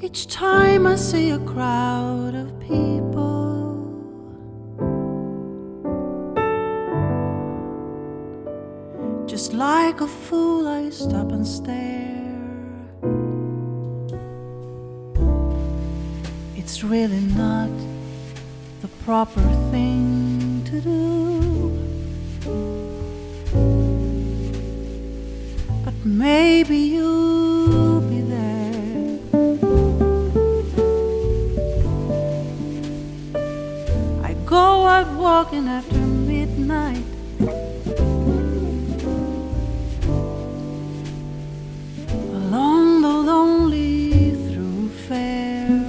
Each time I see a crowd of people, just like a fool I stop and stare. It's really not the proper thing to do, but maybe you'll be there. I go out walking after midnight, along the lonely thoroughfare.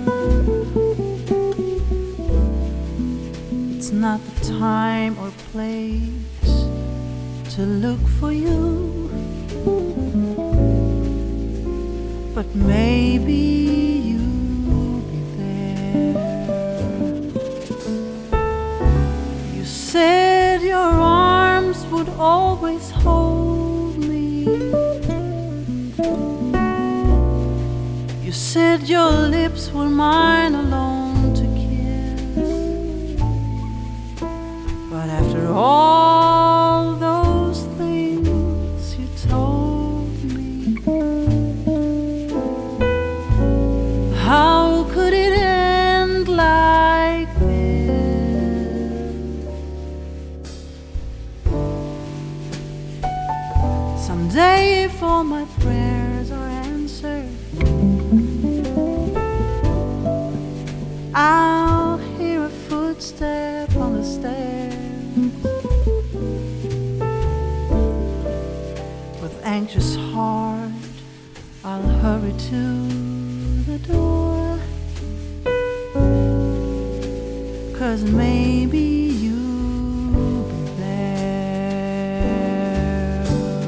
It's not the time or place to look for you, but maybe you'll be there. You said your arms would always hold me. You said your lips were mine alone to kiss. But after all those things you told me, how could it end like this? Someday, if all my prayers are answered, I'll hear a footstep on the stairs. With anxious heart, I'll hurry to the door, 'cause maybe you'll be there.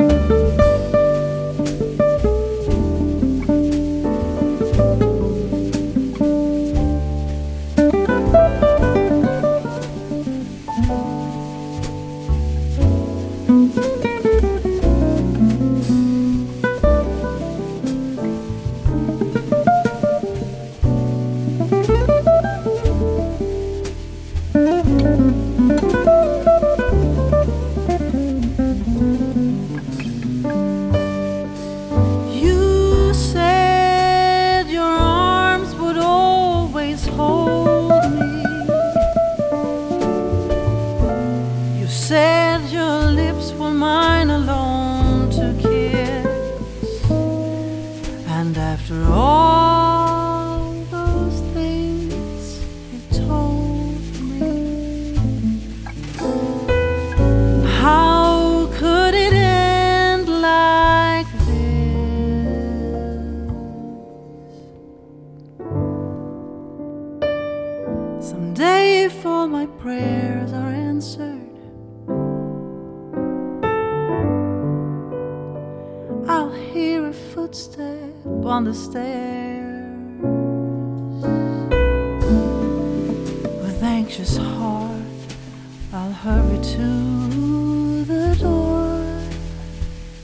You said your arms would always hold me. You said your lips were mine alone to kiss. And after all those things you told me, how could it end like this? Someday, if all my prayers are answered, I'll hear a footstep on the stairs. With anxious heart, I'll hurry to the door,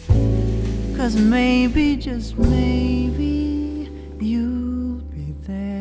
'cause maybe, just maybe, you'll be there.